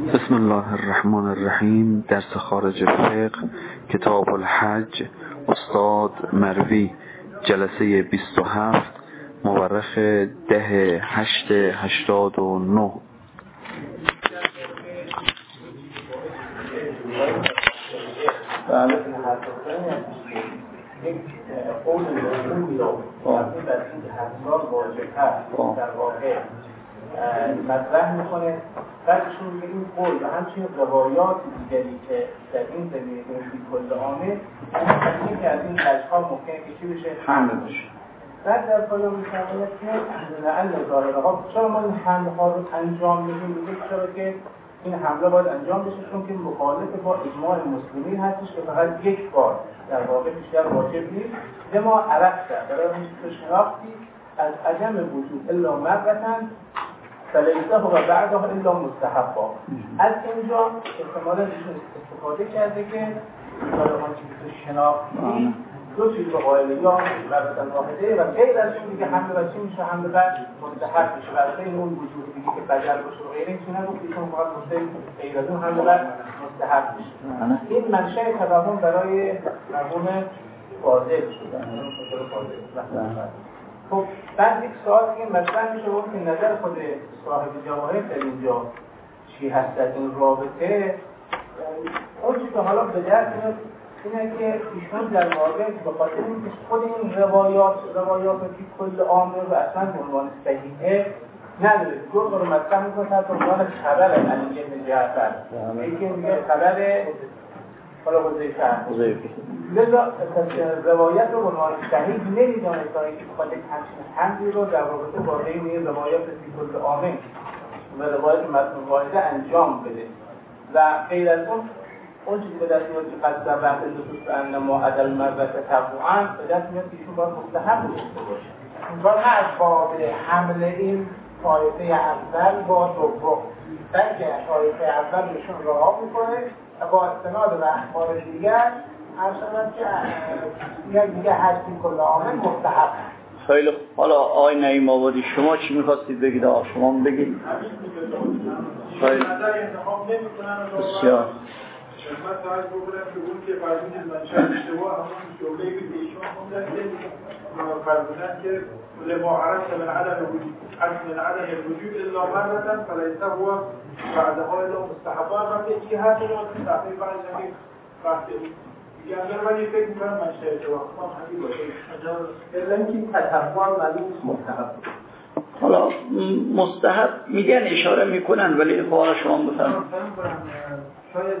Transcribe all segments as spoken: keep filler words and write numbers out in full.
بسم الله الرحمن الرحیم. درس خارج فقه، کتاب الحج، استاد مروی، جلسه بیست و هفت، مورخ ده هشت هشتاد و نه. بله. یک قول مفهومی رو وقتی در این حساب واجب هست در واقع مطرح میکنه، بعدشون میگه این قول و همچنین روایات دیگری که در این زمینه فی کل عامه این که از این وجه‌ها ممکنه که چی بشه؟ حمل بشه. بعد در پایان می‌فرماید که لعل ظاهرها چرا ما این حمل‌ها رو انجام میدیم؟ میگه چرا که این حمله باید انجام بشه، چون که مخالف با اجماع مسلمین هستش که فقط یک بار در واقع بیشتر واجب نیست. ما عرفت برای این شناختی از عدم وجود الا مرتن فلیسه و بعدها الا مستحبا. از اینجا احتمالا ایشون استفاده کرده که برای آن چیزی شناختی دو چیز به قائل یا مرتن واحده و غیر از اون دیگه حمله و چی میشه؟ حمله بعد مستحب میشه. و غیر اون وجود دیگه که بدل باشه و غیر این چی نگفت ایشون فقط گفته غیر از اون حمله بعد مستحب میشه. این منشأ تفاهم برای مرحوم فاضل شده. خب بعد یک سوال که مطرح میشه بود که نظر خود صاحب جواهر در اینجا چی هست در این رابطه. اون چیزی که حالا به درد میاد اینه که ایشون در واقع به خاطر اینکه خود این روایات روایات که کل عامه و اصلا به عنوان صحیحه نداره، دو تا رو مطرح میکنه تا به عنوان خبر علی بن جعفر، یکی میگه خبر حالا حذیفه حذیفه لذا روایت رو به عنوان صحیح نمیدونه تا اینکه بخواد همچین حملی رو در رابطه با بین روایات فی کل عامه و روایت متن واحده انجام بده. و غیر از اون اون چیزی به دست میاد که قصد در بحث لطوس به انما عدل مربت تبعاً به دست میاد که ایشون باید مستحب بوده باشه. انگار نه از باب حمل این طایفه اول با دوم، بلکه طایفه اول ایشون رها میکنه و با استناد به اخبار دیگر ارشدن که یک دیگه هستی کل عامل مستحب. خیلی حالا آقای نعیم آبادی شما چی میخواستید بگید؟ آقا شما بگید. خیلی بسیار خدمت سعید بکنم که اون که فرزونی منشأ اشتباه همون جمله‌ای که ایشون خوندن که فرزونن که لما عرفت من عدم وجود من عدم الوجود الا مرة فليس هو بعدها الا مستحبا. وقتی این هست رو تو صفحه بعد زمین وقتی دیگه اگر من فکر می‌کنم منشأ اشتباه کنم همین باشه الا اینکه تطبیق معلوم مستحب. حالا مستحب میگن اشاره میکنن ولی حالا شما بفرمایید. شاید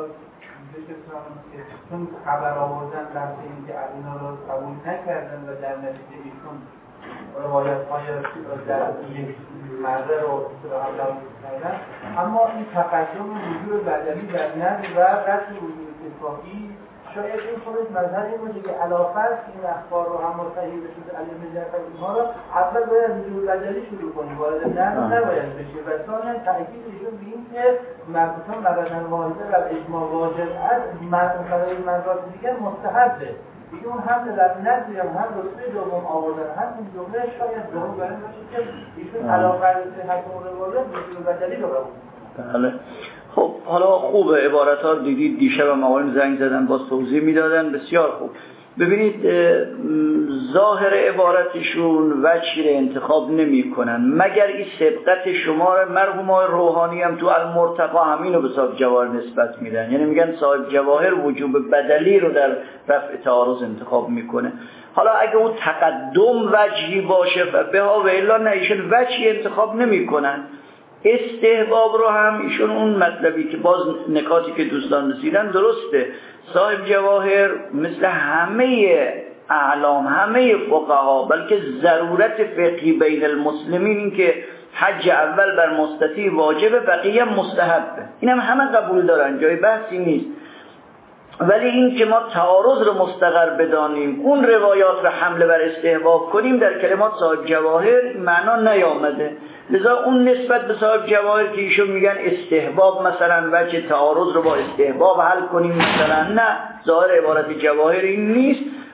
که چون خبر آوردن در اینکه اینا رو قبول نکردن و در نتیجه ایشون روایت‌های در یک مره رو قبول کردن، اما این تقدم وجود بدنی در نزد و قطع وجود اتفاقی شاید این خودش مظهر این باشه که علاوه این اخبار رو هم صحیح بشه علی بن جعفر اینها رو اول باید وجود بدنی شروع کنیم، وارد نزد نباید بشه. و ثانیا تأکید ایشون به این که مربوطان مردن واحده و اجماع واجب از برای مرات دیگر مستحبه. دیگه اون هم در نزد یا هم رتبه دوم آوردن هم این جمله شاید ظاهر بر این باشه که ایشون علاوه بر صحت اون روایت وجود بدنی رو قبول. بله. خب حالا خوبه عبارت ها دیدید دیشب مقایم زنگ زدن باز توضیح میدادن، بسیار خوب. ببینید ظاهر عبارتشون وجهی رو انتخاب نمی کنن مگر این سبقت شما رو مرحوم های روحانی هم تو المرتقا همینو به صاحب جواهر نسبت میدن، یعنی میگن صاحب جواهر وجوب بدلی رو در رفع تعارض انتخاب میکنه. حالا اگه اون تقدم وجهی باشه به ها و الا نه ایشون وجهی انتخاب نمی کنن. استحباب رو هم ایشون اون مطلبی که باز نکاتی که دوستان رسیدن درسته، صاحب جواهر مثل همه اعلام همه فقها بلکه ضرورت فقهی بین المسلمین این که حج اول بر مستطیع واجبه بقیه مستحبه، این هم همه قبول دارن، جای بحثی نیست. ولی این که ما تعارض رو مستقر بدانیم اون روایات رو حمله بر استحباب کنیم در کلمات صاحب جواهر معنا نیامده. لذا اون نسبت به صاحب جواهر که ایشون میگن استحباب مثلا وجه تعارض رو با استحباب حل کنیم مثلا، نه، ظاهر عبارت جواهر این نیست.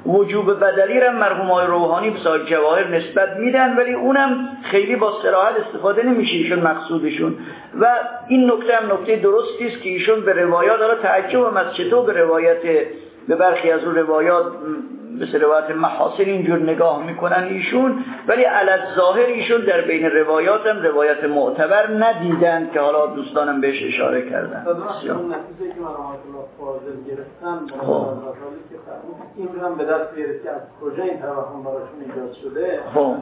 وجوب بدلی را مرحومای روحانی به صاحب جواهر نسبت میدن، ولی اونم خیلی با صراحت استفاده نمیشه ایشون مقصودشون. و این نکته هم نکته درستی است که ایشون به روایات داره تعجب هم از چطور به روایت به برخی از اون روایات مثل روایت محاسن اینجور نگاه میکنن ایشون، ولی علی الظاهر ایشون در بین روایات هم روایت معتبر ندیدن که حالا دوستانم بهش اشاره کردن. اون نتیجه که من آیت الله فاضل گرفتم که این هم به دست بیارید که از کجا این توهم براشون ایجاد شده،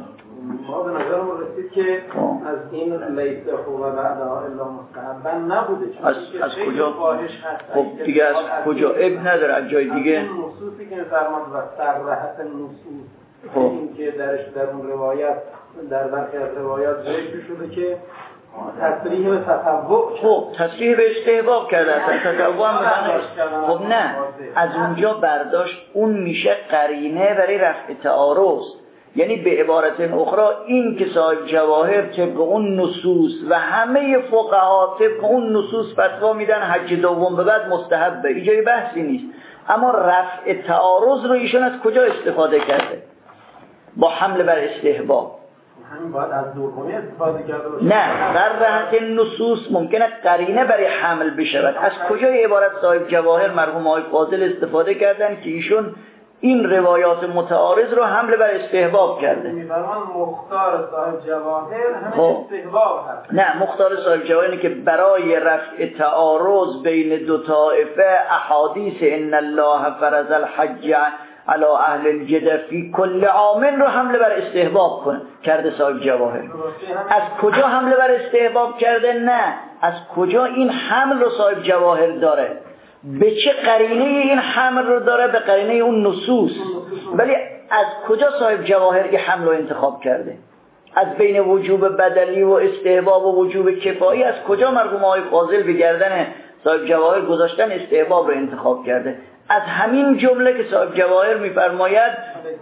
ما به نظرمون رسید که از این لیسه خوب و بعدا الا مستحبا نبوده، چون از, از کجا فاحش هست. خب دیگه از کجا اب نداره، از جای دیگه از اون نصوصی که فرمان و صرحت نصوص این که درش در اون روایت در برخی از روایات ذکر شده که تصریح به تطوع، خب تصریح به استحباب کرده، تطوع هم خب نه، از اونجا برداشت اون میشه قرینه برای رفع تعارض. یعنی به عبارت اخرى این که صاحب جواهر طبق اون نصوص و همه فقها طبق اون نصوص فتوا میدن حج دوم به بعد مستحبه، اینجای بحثی نیست. اما رفع تعارض رو ایشون از کجا استفاده کرده؟ با حمل بر استحباب. همین باید از دومی استفاده کرده باشه. نه، صرحت نصوص ممکنه قرینه برای حمل بشود. از کجای عبارت صاحب جواهر مرحوم آقای فاضل استفاده کردن که ایشون این روایات متعارض رو حمله بر استحباب کرده؟ می‌فرمان مختار صاحب جواهر همه استحباب هست. نه، مختار صاحب جواهر که برای رفع تعارض بین دو طائفه احادیث ان الله فرض الحج علی اهل الجده فی کل عام رو حمله بر استحباب کنه کرده صاحب جواهر. از کجا حمله بر استحباب کرده؟ نه، از کجا این حمل رو صاحب جواهر داره؟ به چه قرینه این حمل رو داره؟ به قرینه اون نصوص. ولی از کجا صاحب جواهر این حمل رو انتخاب کرده؟ از بین وجوب بدلی و استحباب و وجوب کفایی از کجا مرحوم آقای فاضل به گردن صاحب جواهر گذاشتن استحباب رو انتخاب کرده؟ از همین جمله که صاحب جواهر میفرماید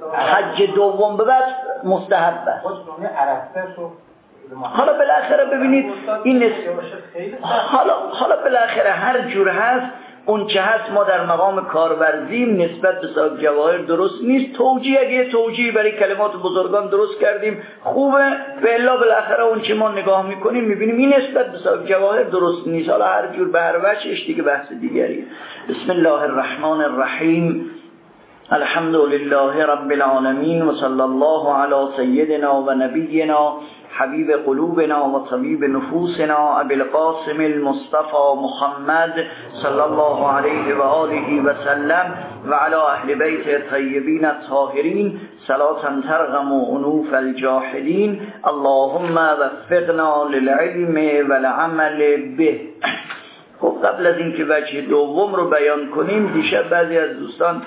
حج دوم به بعد مستحب است. حالا بالاخره ببینید این نس... حالا حالا بالاخره هر جور هست اون چه هست ما در مقام کارورزی نسبت به صاحب جواهر درست نیست. توجیه اگه توجیه برای کلمات بزرگان درست کردیم خوبه، به الا بالاخره اون چه ما نگاه میکنیم میبینیم این نسبت به صاحب جواهر درست نیست. حالا هر جور به هر وجهش دیگه بحث دیگری. بسم الله الرحمن الرحیم. الحمد لله رب العالمین و صلی الله علی سیدنا و نبینا حبیب قلوبنا و طبیب نفوسنا ابی القاسم المصطفى محمد صلی الله علیه و آله و سلم و علی اهل بیت الطیبین الطاهرین صلاة ترغم انوف الجاحدین اللهم وفقنا للعلم والعمل به. خب قبل از اینکه وجه دوم رو بیان کنیم، دیشب بعضی از دوستان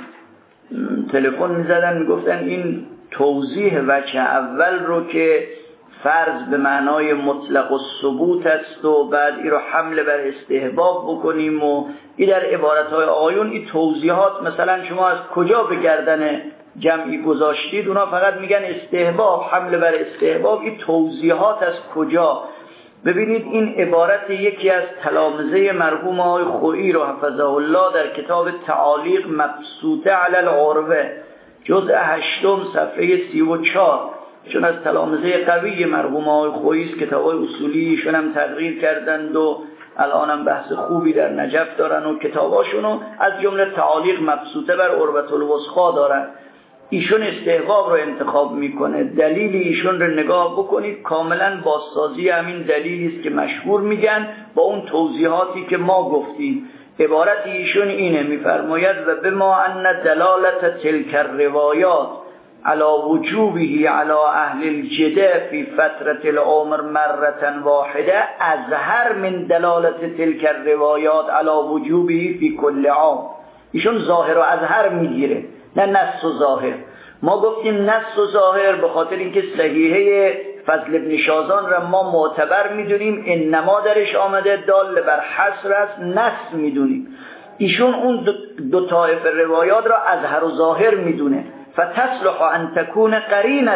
تلفن می‌زدن میگفتن این توضیح وجه اول رو که فرض به معنای مطلق و ثبوت است و بعد این رو حمله بر استحباب بکنیم و این در عبارت‌های آیون این توضیحات مثلا شما از کجا به گردن جمعی گذاشتید، اونا فقط میگن استحباب، حمله بر استحباب، این توضیحات از کجا؟ ببینید این عبارت یکی از تلامذه مرحوم آقای خویی رو حفظه الله در کتاب تعالیق مبسوطه علی العروه جزء هشتم صفحه سی و چهار، چون از تلامذه قوی مرحوم آقای خویی است، کتابای اصولیشون هم تغییر کردند و الان هم بحث خوبی در نجف دارن و کتاباشونو از جمله تعالیق مبسوطه بر عروة الوثقی دارن. ایشون استحباب رو انتخاب میکنه. دلیل ایشون رو نگاه بکنید، کاملا بازسازی همین دلیلی است که مشهور میگن با اون توضیحاتی که ما گفتیم. عبارت ایشون اینه، میفرماید و بما ان دلالت تلک الروایات على وجوبه على اهل الجده في فترة العمر مرة واحده اظهر من دلالت تلک الروایات على وجوبه في كل عام. ایشون ظاهر و اظهر میگیره، نه نص و ظاهر. ما گفتیم نص و ظاهر به خاطر اینکه صحیحه فضل ابن شازان را ما معتبر میدونیم، انما درش آمده دال بر حصر است، نص میدونیم. ایشون اون دو, دو طایف روایات را اظهر و ظاهر میدونه. فتصلح ان تكون قرینه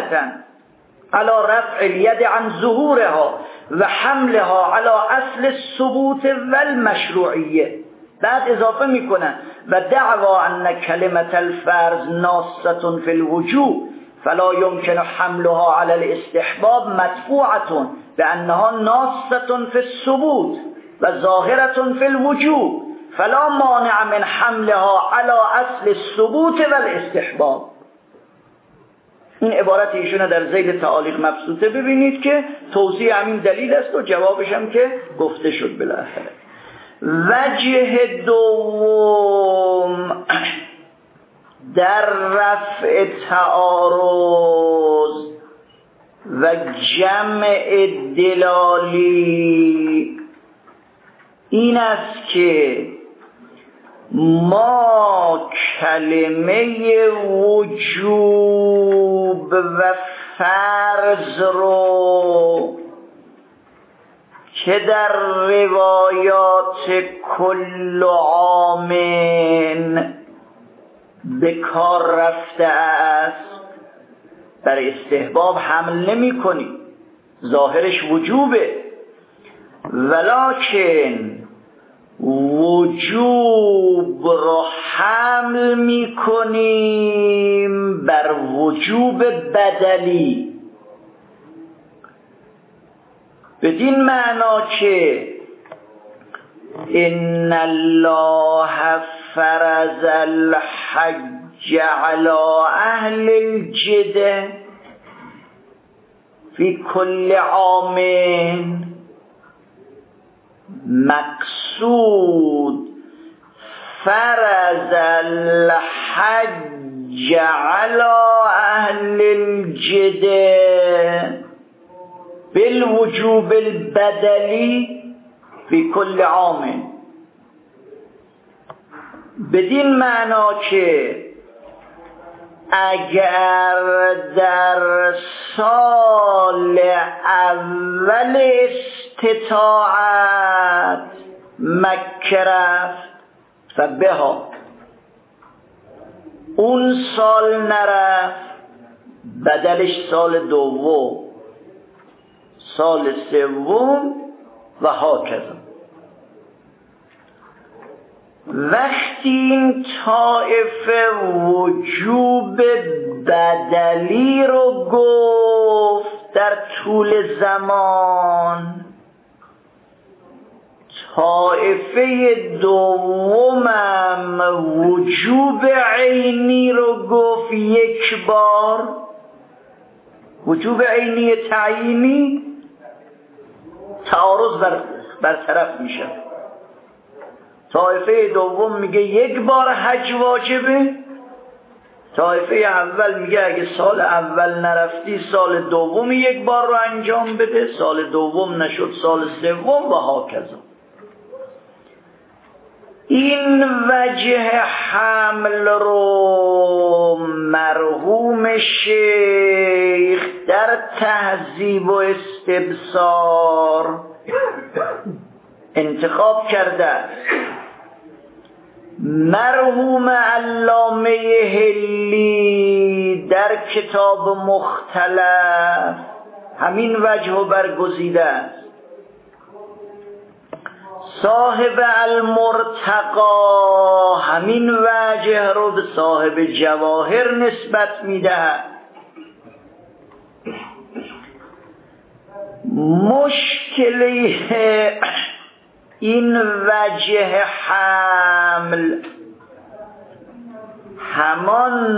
على رفع الید عن ظهورها و حملها على اصل الثبوت والمشروعیه. بعد اضافه میکنن و دعوا ان کلمت الفرض ناصة فی الوجوب فلا يمكن حملها على الاستحباب مدفوعة بأنها ناصة في الثبوت و ظاهرة في الوجوب فلا مانع من حملها على اصل الثبوت و الاستحباب. این عبارت ایشون در ذیل تعالیق مبسوطه ببینید که توضیح همین دلیل است و جوابش هم که گفته شد بالاخره. وجه دوم در رفع تعارض و جمع دلالی این است که ما کلمه وجوب و فرض رو که در روایات کل عامن به کار رفته است بر استحباب حمل نمی کنیم، ظاهرش وجوبه، ولکن وجوب را حمل می کنیم بر وجوب بدلی، بدین معنا که ان الله فرض الحج على اهل الجده فی کل عام، مقصود فرض الحج على اهل الجده بالوجوب البدلی فی کل عام، بدین معنا که اگر در سال اول استطاعت مکه رفت فبها، اون سال نرفت بدلش سال دوم، سال سوم و هاکذا. وقتی این طایفه وجوب بدلی رو گفت در طول زمان، طایفه دومم وجوب عینی رو گفت یک بار، وجوب عینی تعیینی تعارض بر برطرف میشه. طایفه دوم میگه یک بار حج واجبه، طایفه اول میگه اگه سال اول نرفتی سال دوم یک بار رو انجام بده، سال دوم نشد سال سوم و هاکذا. این وجه حمل رو مرحوم شیخ در تهذیب و استبصار انتخاب کرده. مرحوم علامه هلی در کتاب مختلف همین وجه رو برگزیده است. صاحب المرتقا همین وجه رو به صاحب جواهر نسبت میدهد. مشکلی این وجه حمل همان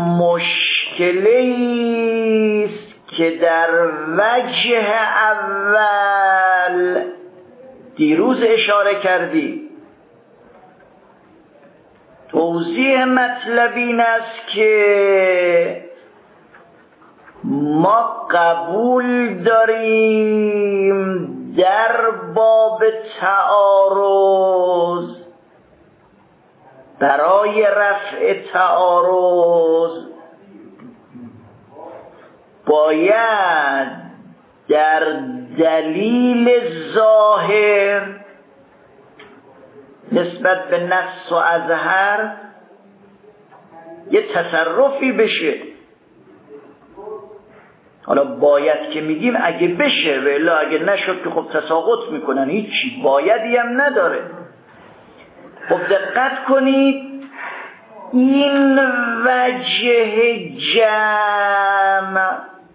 مشکلی است که در وجه اول دیروز اشاره کردی. توضیح مطلب این است که ما قبول داریم در باب تعارض برای رفع تعارض باید در دلیل ظاهر نسبت به نص و اظهر یه تصرفی بشه. حالا باید که میگیم اگه بشه، ولی اگه نشد که خب تساقط میکنن، هیچی بایدی هم نداره. خب دقت کنید این وجه جمع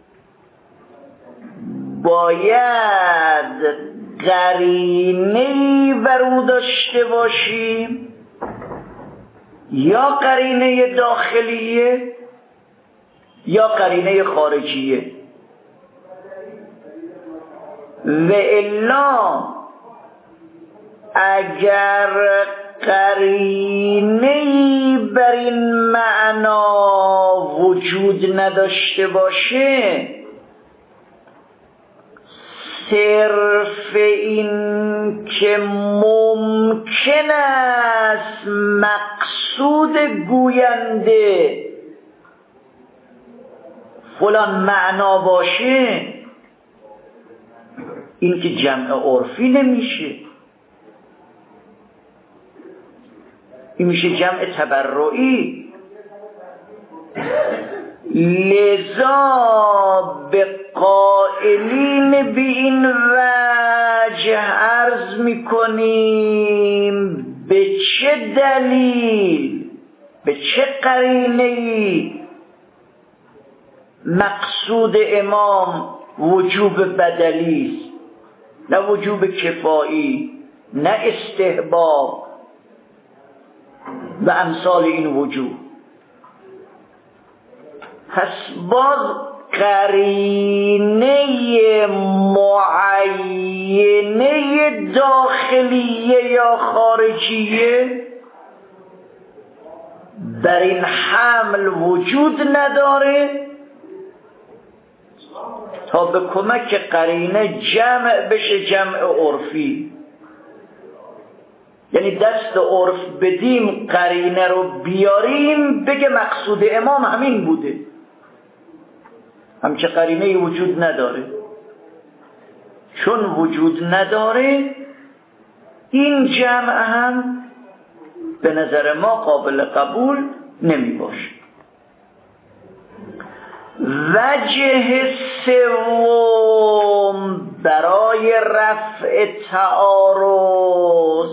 باید قرینه‌ای بر او داشته باشیم، یا قرینه داخلیه یا قرینه خارجیه، و الا اگر قرینه‌ای بر این معنا وجود نداشته باشه، صرف این که ممکن است مقصود گوینده فلان معنا باشه، این که جمع عرفی نمیشه، این میشه جمع تبرعی. لذا به قائلین به این وجه عرض میکنیم به چه دلیل، به چه قرینه‌ای مقصود امام وجوب بدلی است، نه وجوب کفایی، نه استحباب و امثال این وجوب. پس باز قرینه معینه داخلیه یا خارجیه در این حمل وجود نداره تا به کمک قرینه جمع بشه، جمع عرفی. یعنی دست عرف بدیم قرینه رو بیاریم بگه مقصود امام همین بوده، همچه قرینه وجود نداره. چون وجود نداره این جمع هم به نظر ما قابل قبول نمی باشه. وجه سوم برای رفع تعارض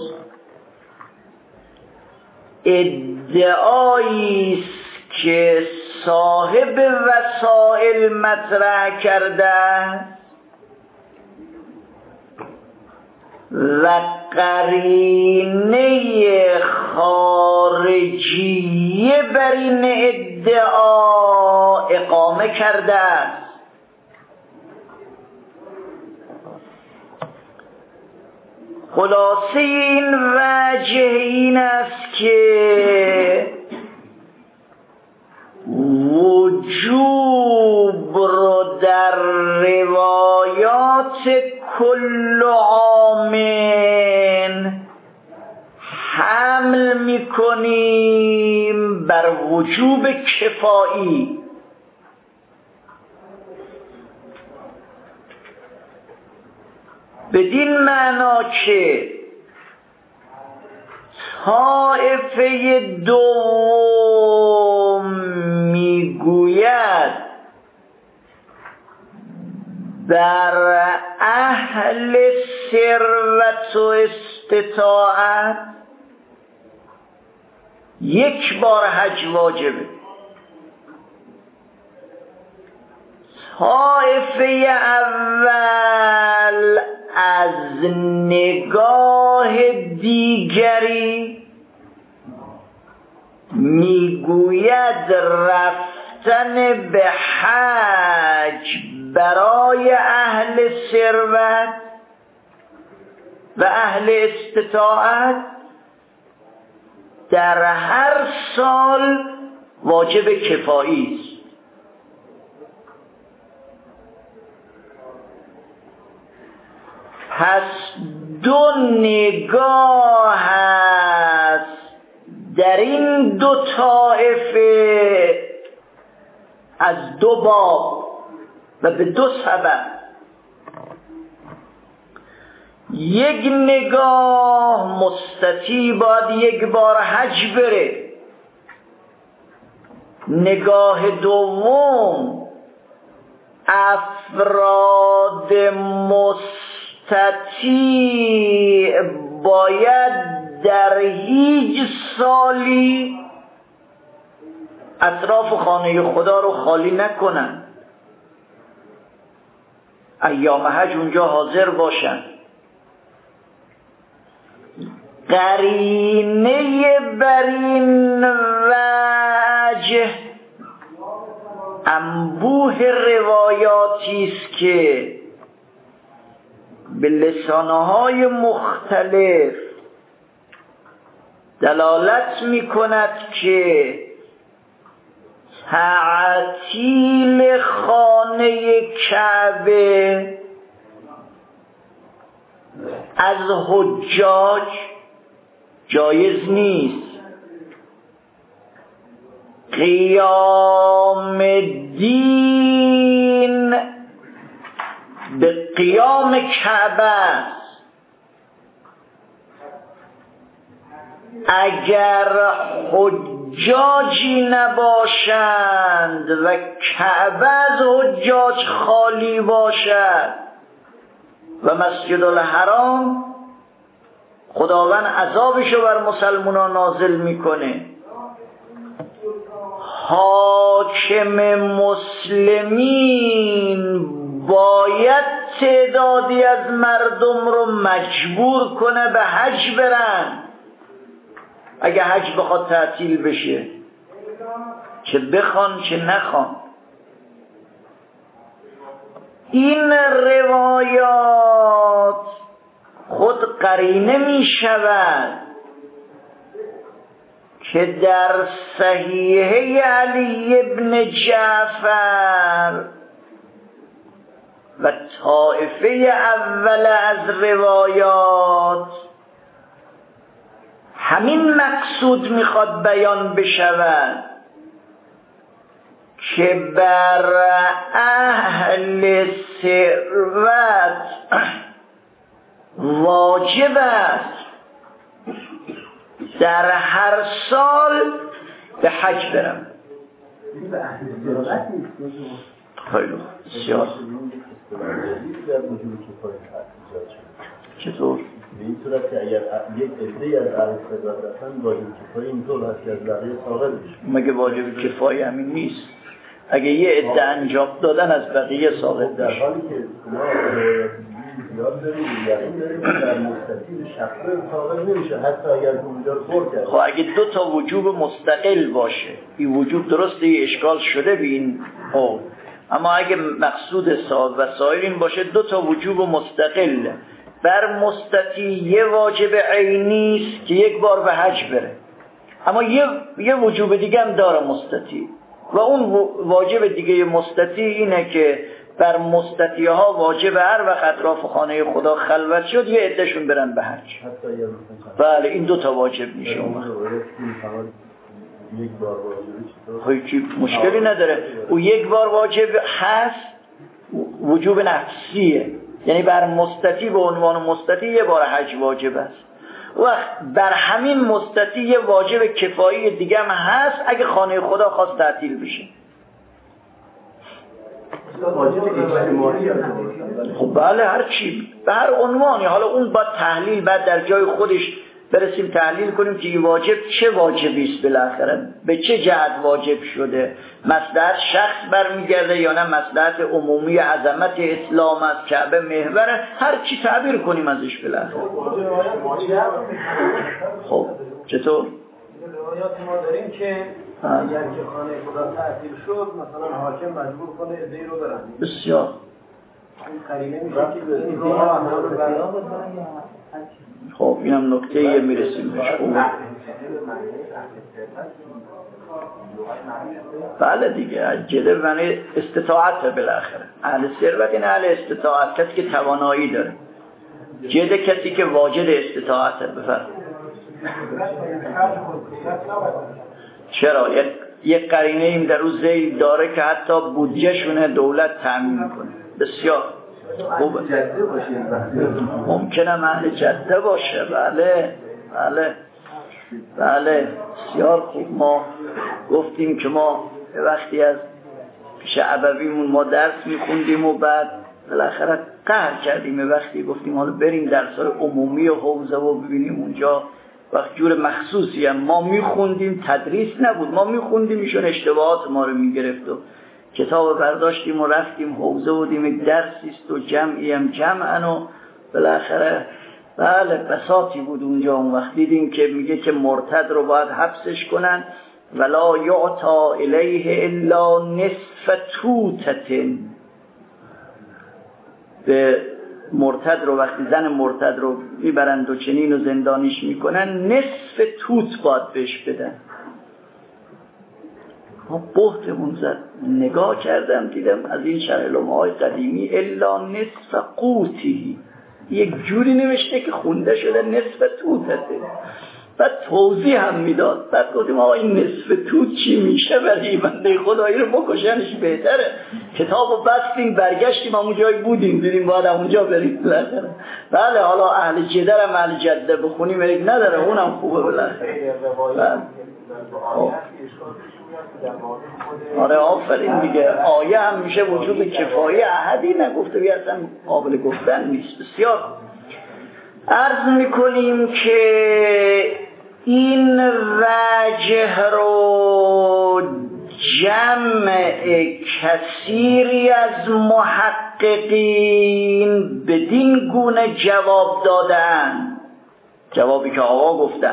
ادعایی است که صاحب وسائل مطرح کرده و قرینه خارجیه بر این ادعا اقامه کرده است. خلاصه این وجه این است که وجوب رو در روایات کل عامن حمل میکنیم بر وجوب کفایی. بدین معنا که طائفه دوم میگوید در اهل ثروت و استطاعت یک بار حج واجبه. طائفه اول از نگاه دیگری میگوید رفتن به حج برای اهل ثروت و اهل استطاعت در هر سال واجب کفایی است. پس دو نگاه هست در این دو طائفه از دو باب و به دو سبب. یک نگاه مستطیع باید یک بار حج بره، نگاه دوم افراد مستطیع باید در هیچ سالی اطراف خانه خدا رو خالی نکنن، ایام حج اونجا حاضر باشن. قرینه بر این وجه انبوه روایاتی است که به لسانهای مختلف دلالت می کند که تعطیل خانه کعبه از حجاج جایز نیست. قیام دین به قیام کعبه است. اگر حجاجی نباشند و کعبه از حجاج خالی باشد و مسجد الحرام، خداوند عذابشو بر مسلمانان نازل میکنه. حاکم مسلمین باید تعدادی از مردم رو مجبور کنه به حج برن اگه حج بخواد تعطیل بشه، چه بخوان چه نخوان. این روایات خود قرینه می شود که در صحیحه علی ابن جعفر و طائفه اول از روایات همین مقصود میخواد بیان بشود که بر اهل ثروت واجب است در هر سال به حج برم. خیلی بسیار. چطور؟ به این صورت که اگر یک عده‌ای از اهل ثروت رفتن واجب کفایه اینطور هست که از بقیه ساقط بشه. مگه واجب کفایه همین نیست؟ اگه یه عده انجام دادن از بقیه ساقط بشه. در حالی که ما یاد داریم یقین داریم در مستطیل شخصه ساقط نمیشه حتی اگر اونجا رو پر کرد. خب اگه دو تا وجوب مستقل باشه، این وجوب درسته یه اشکال شده به این قول، اما اگه مقصود ساز و سایر این باشه دو تا وجوب مستقل، بر مستطیع یه واجب عینی است که یک بار به حج بره، اما یه یه وجوب دیگه هم داره مستطیع، و اون واجب دیگه مستطیع اینه که بر مستطیع ها واجب هر وقت اطراف خانه خدا خلوت شد یه عدهشون برن به حج. بله این دو تا واجب میشه اون وقت. خیلی مشکلی نداره. او یک بار واجب هست، وجوب نفسیه، یعنی بر مستطیع به عنوان مستطیع یه بار حج واجب است. و بر همین مستطیع واجب کفایی دیگه هم هست اگه خانه خدا خواست تعطیل بشه. واجب اجتماعی خب بله هر چی به هر عنوانی، حالا اون با تحلیل بعد در جای خودش برسیم تحلیل کنیم که این واجب چه واجبی است، بالاخره به چه جهت واجب شده، مصلحت شخص برمیگرده یا نه مصلحت عمومی عظمت اسلام است، کعبه محور، هر چی تعبیر کنیم ازش بالاخره. خب چطور؟ روایات ما داریم که اگر که خانه خدا تعطیل شد مثلا حاکم مجبور کنه عده‌ای رو برن. بسیار. این قرینه میشه که این راه رو خب اینم نکته یه میرسیم بهش. بله دیگه جده معنی استطاعت بالاخره. اهل ثروت این اهل استطاعت، کسی که توانایی داره. جده کسی که واجد استطاعت بفرد. چرا؟ یک قرینه این در روز زید داره که حتی بودجه شونه دولت تامین کنه. بسیار خوبه. ممکنه اهل جده باشه. بله بله بله بسیار خوب. ما گفتیم که ما وقتی از پیش عبویمون ما درس میخوندیم و بعد بالاخره قهر کردیم، وقتی گفتیم حالا بریم درس‌های عمومی و حوزه و ببینیم اونجا وقت جور مخصوصی هم ما میخوندیم، تدریس نبود، ما میخوندیم ایشون اشتباهات ما رو میگرفت و کتاب برداشتیم و رفتیم حوزه بودیم یک درسیست و جمعی هم جمعن و بالاخره بله بساطی بود اونجا. اون وقت دیدیم که میگه که مرتد رو باید حبسش کنن ولا یعطا الیه الا نصف توتتن. به مرتد رو وقتی زن مرتد رو میبرند و چنین و زندانیش میکنن نصف توت باید بهش بدن. ما بهتمون زد، نگاه کردم دیدم از این شرحلومه های قدیمی الا نصف قوتی یک جوری نوشته که خونده شده نصف توتته. بعد توضیح هم میداد. بعد گفتیم آقا این نصف توت چی میشه؟ ولی بنده خدایی رو بکشنش بهتره. کتابو بستیم برگشتیم همون جایی بودیم دیدیم باید همونجا بریم بالاخره. بله حالا اهل جدر هم اهل جده بخونیم یک نداره اونم خوبه بالاخره. آره آفرین دیگه. آیه هم میشه وجوب کفایی، احدی نگفته بیا اصلا قابل گفتن نیست. بسیار عرض میکنیم که این وجه رو جمع کثیری از محققین بدین گونه جواب دادن. جوابی که آقا گفتن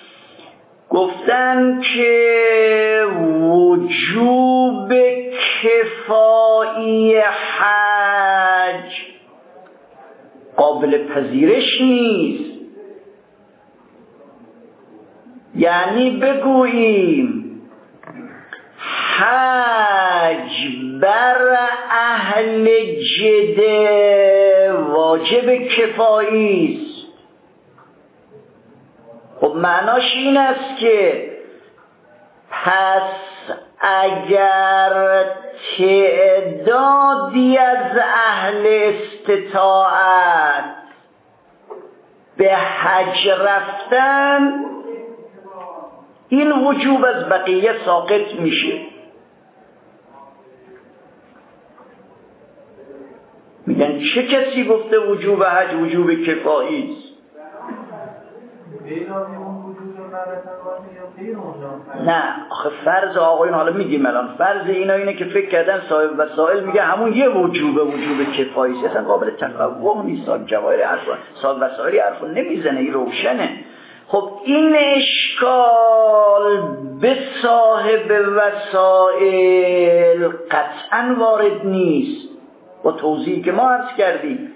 گفتن که وجوب کفایی حج قابل پذیرش نیست. یعنی بگوییم حج بر اهل جده واجب کفایی است. خب معناش این است که پس اگر تعدادی از اهل استطاعت به حج رفتن این وجوب از بقیه ساقط میشه. میگن چه کسی گفته وجوب حج وجوب کفایی است؟ نه آخه فرض آقایون حالا میگیم الان فرض اینا اینه که فکر کردن صاحب وسائل میگه همون یه وجوبه وجوب کفایی است. اصلا قابل تفاهم نیست. صاحب جواهر حرفا صاحب وسائلی حرفو نمیزنه، این روشنه. خب این اشکال به صاحب وسائل قطعا وارد نیست. با توضیحی که ما عرض کردیم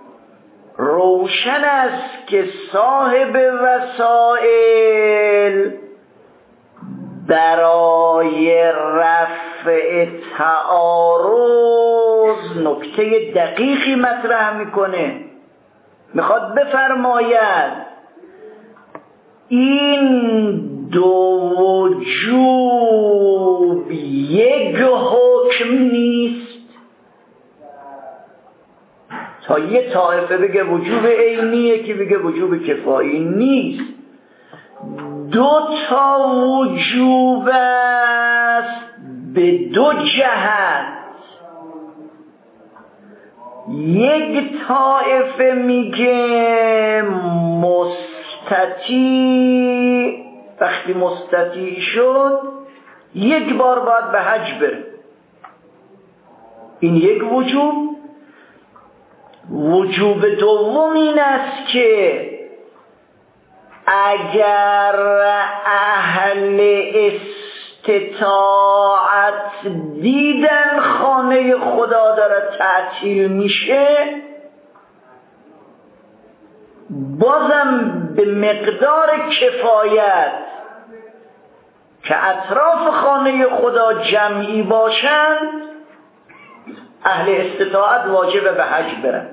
روشن است که صاحب وسائل برای رفع تعارض نکته دقیقی مطرح میکنه. میخواد بفرماید این دو وجوب یک حکم نیست. تا یه طایفه بگه وجوب عینیه که بگه وجوب کفایی نیست. دو تا وجوب است به دو جهت. یک طایفه میگه مستطیع وقتی مستطیع شد یک بار باید به حج بره. این یک وجوب. وجوب دوم این است که اگر اهل استطاعت دیدن خانه خدا داره تعطیل میشه بازم به مقدار کفایت که اطراف خانه خدا جمعی باشند اهل استطاعت واجب به حج برن.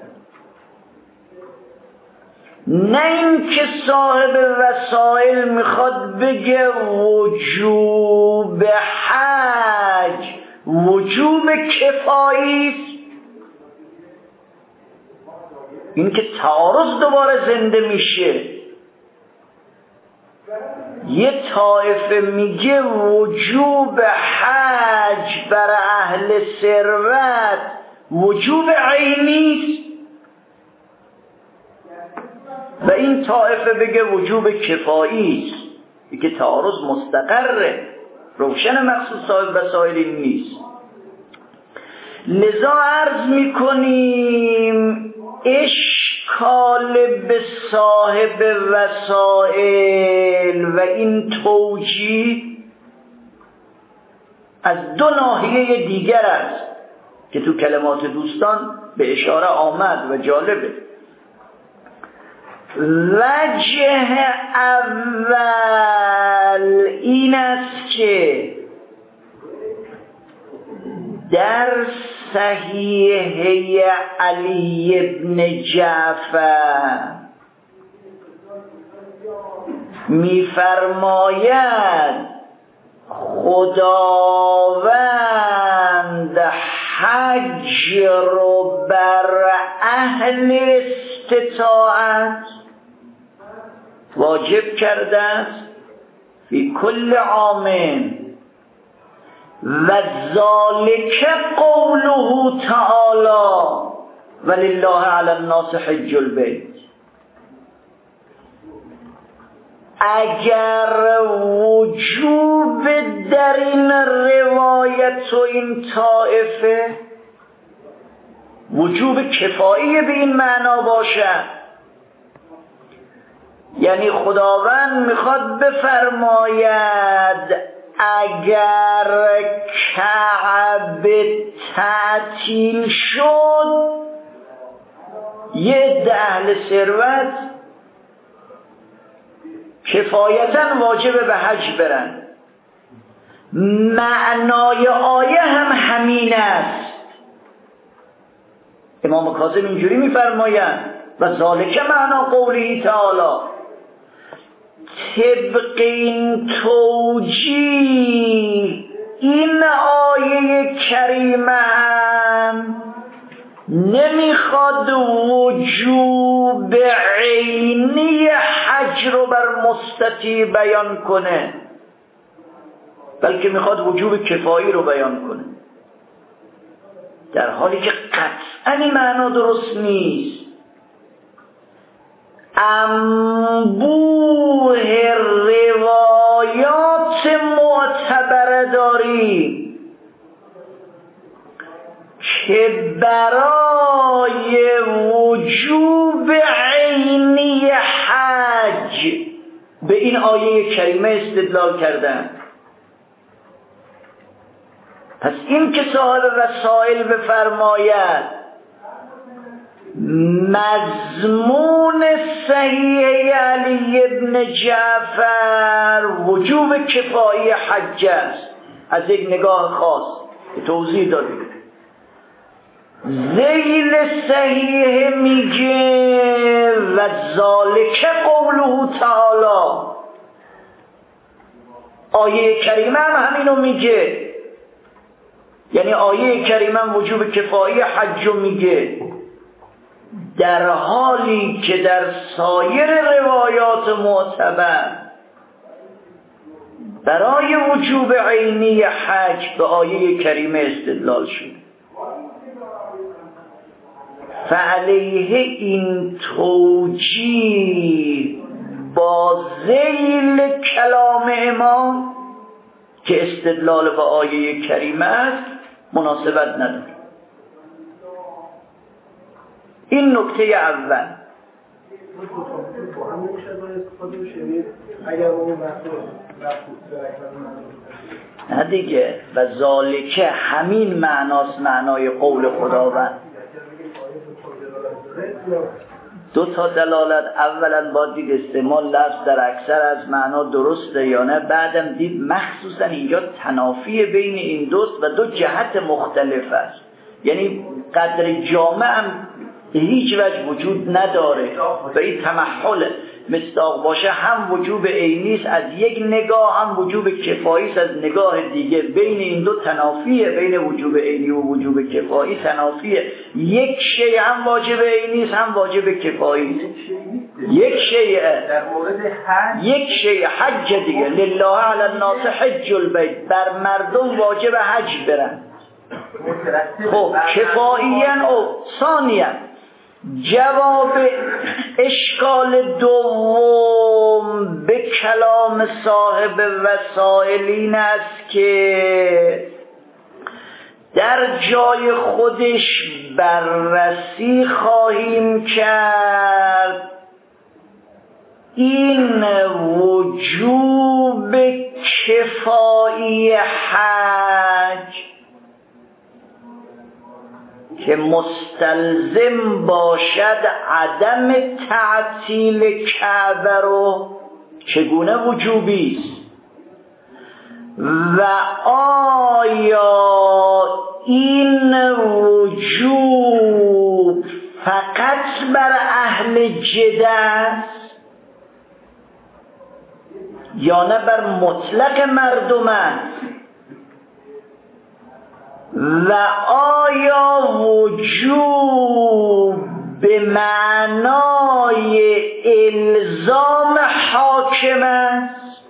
نه این که صاحب وسائل میخواد بگه وجوب حج وجوب کفایی است. این که تعارض دوباره زنده میشه. یه طایفه میگه وجوب حج بر اهل ثروت وجوب عینی است و این طایفه بگه وجوب کفایی است، که تعارض مستقره، روشن مخصوص صاحب وسائل نیست. لذا عرض میکنیم اشکال به صاحب وسائل و این توجیه از دو ناحیه دیگر است که تو کلمات دوستان به اشاره آمد و جالبه. وجه اول این است که در صحیح علی ابن جعفر می‌فرماید خداوند حج رو بر اهل استطاعت واجب کرده است فی کل عام و ذالک قوله تعالی ولله علی الناس حج البیت. اگر وجوب در این روایت و این طائفه وجوب کفایی به این معنا باشد، یعنی خداوند میخواد بفرماید اگر کعبه تعطیل شد یه عده اهل ثروت کفایتا واجب به حج برن. معنای آیه هم همین است. امام کاظم اینجوری میفرمایند و ذالک معنا قوله تعالی. طبق این توجیه این آیه کریمه هم نمیخواد وجوب عینی حج رو بر مستطیع بیان کنه، بلکه میخواد وجوب کفایی رو بیان کنه، در حالی که قطعاً این معنا درست نیست. انبوه روایات معتبر داریم که برای وجوب عینی حج به این آیه کریمه استدلال کردن. پس این که صاحب وسائل بفرماید مضمون صحیح علی ابن جعفر وجوب کفایی حج است از یک نگاه خاص که توضیح دادیم. ذیل صحیح میگه و ذالک قوله تعالی، آیه کریمه هم همینو میگه، یعنی آیه کریمه وجوب کفایی حج رو میگه، در حالی که در سایر روایات معتبر برای وجوب عینی حج به آیه کریمه استدلال شد. فعلیه این توجیه با ذیل کلام امام که استدلال با آیه کریمه است مناسبت نداره. این نکته اول. نه دیگه، و ذالک همین معناست، معنای قول خداوند. دو تا دلالت، اولا باید دید استعمال لفظ در اکثر از معنا درسته یا نه، بعدم دید مخصوصا اینجا تنافی بین این دوست و دو جهت مختلف است، یعنی قدر جامع هم هیچ وجه وجود نداره و این تمحل مصداق باشه، هم وجوب عینی است از یک نگاه، هم وجوب کفایی است از نگاه دیگه. بین این دو تنافیه، بین وجوب عینی و وجوب کفایی تنافیه. یک شی هم واجب عینی است هم واجب کفایی است. یک شی در مورد حج، یک شی حج دیگه، لله علی الناس حج البیت، بر مردم واجب حج برن. خب کفاییاً او ثانیاً جواب اشکال دوم به کلام صاحب وسائل این است که در جای خودش بررسی خواهیم کرد این وجوب کفایی حج که مستلزم باشد عدم تعطیل کعبه رو چگونه وجوبی است و آیا این وجوب فقط بر اهل جده است یا نه بر مطلق مردم است و آیا وجوب به معنای الزام حاکم است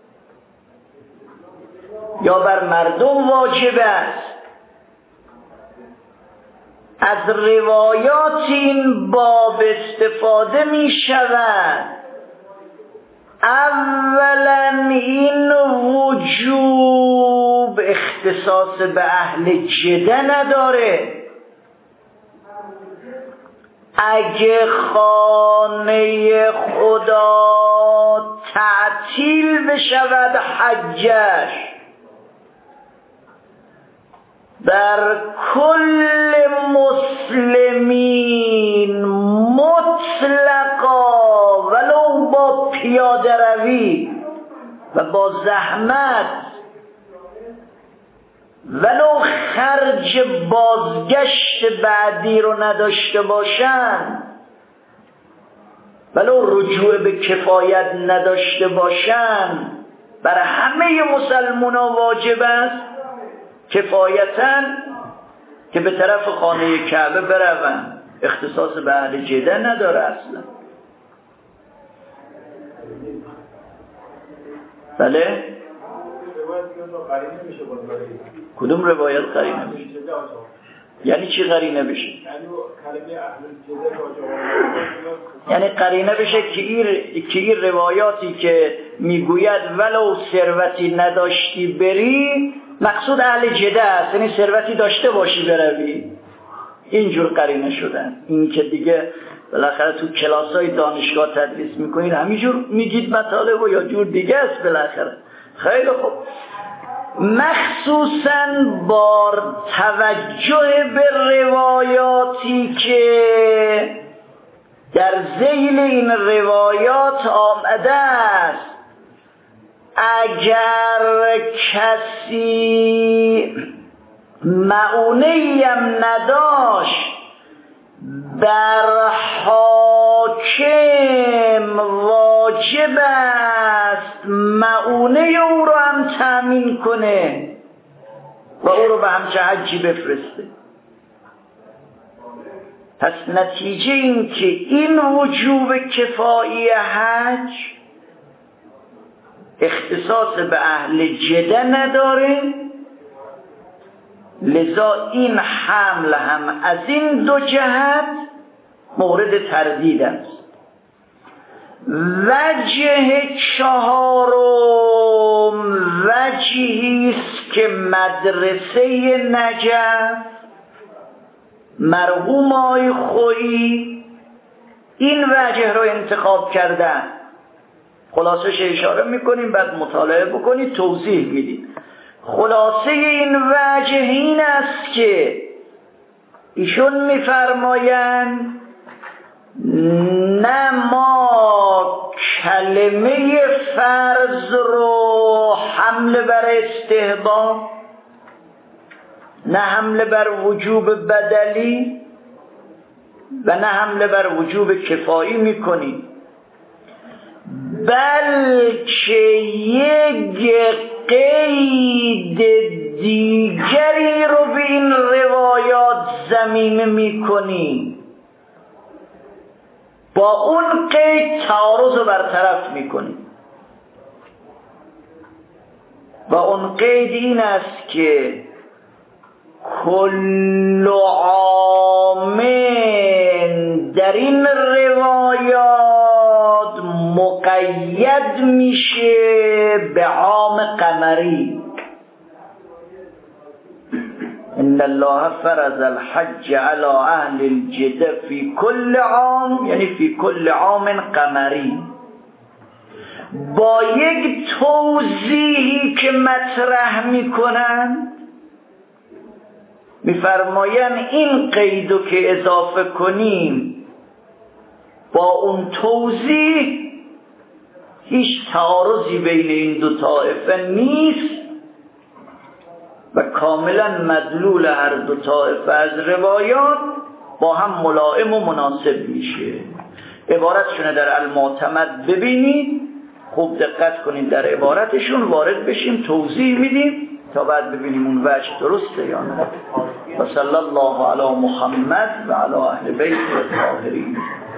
یا بر مردم واجب است. از روایات این باب استفاده می شود. اولا این وجوب اختصاص به اهل جده نداره. اگه خانه خدا تعطیل بشود حجش بر کل مسلمین مطلقا ولو با پیاده روی و با زحمت ولو خرج بازگشت بعدی رو نداشته باشند ولو رجوع به کفایت نداشته باشند بر همه مسلمان ها واجب است کفایتاً که به طرف خانه کعبه بروند. اختصاص به اهل جده نداره اصلا. بله؟ کدوم روایت قرینه بشه؟ یعنی چی قرینه بشه؟ یعنی قرینه بشه که این که این روایاتی که میگوید ولو ثروتی نداشتی بری مقصود اهل جده است، یعنی ثروتی داشته باشی بروی. اینجور قرینه شدن. این که دیگه بالاخره تو کلاسای دانشگاه تدریس میکنید همینجور میگید مطالب و یا جور دیگه است بالاخره. خیلی خوب. مخصوصاً با توجه به روایاتی که در ذیل این روایات آمده است اگر کسی معونه‌ای هم نداشت بر حاکم واجب است معونه او رو هم تأمین کنه و او رو به همچه حجی بفرسته. پس نتیجه این که این وجوب کفایی حج اختصاص به اهل جده نداره، لذا این حمل هم از این دو جهت مورد تردید است. وجه چهارم وجهی است که مدرسه نجف مرحوم آقای خویی این وجه رو انتخاب کردن. خلاصش اشاره میکنیم بعد مطالعه بکنید توضیح میدیم. خلاصه این وجه این است که ایشون میفرمایند نه ما کلمه فرض رو حمل بر استحباب نه حمل بر وجوب بدلی و نه حمل بر وجوب کفایی میکنیم، بلکه یک قید دیگری رو به این روایات ضمیمه میکنیم، با اون قید تعارض رو برطرف میکنیم و اون قید این است که کل عام در این روایات مقید میشه به عام قمری. ان الله فرض الحج على اهل الجده في كل عام، یعنی فی کل عام قمری، با یک توضیحی که مطرح میکنن میفرمایند این قیدو که اضافه کنیم با اون توضیح هیچ تعارضی بین این دو طایفه نیست و کاملا مدلول هر دو طایفه از روایات با هم ملائم و مناسب میشه. عبارتشونه در المعتمد ببینید، خوب دقت کنید در عبارتشون، وارد بشیم توضیح میدیم تا بعد ببینیم اون وجه درسته یا نه. و صلی الله علی محمد و علی اهل بیت الطاهرین.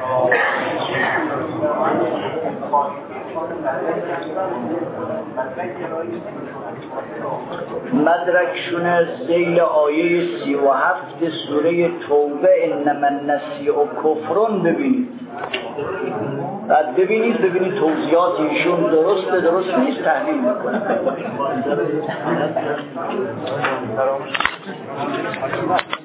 مدرکشون ذیل آیه سی و هفت سوره توبه انما النسیء کفرون ببینید، بعد ببینید ببینید توضیحات ایشون درسته درست نیست تحلیل میکنه.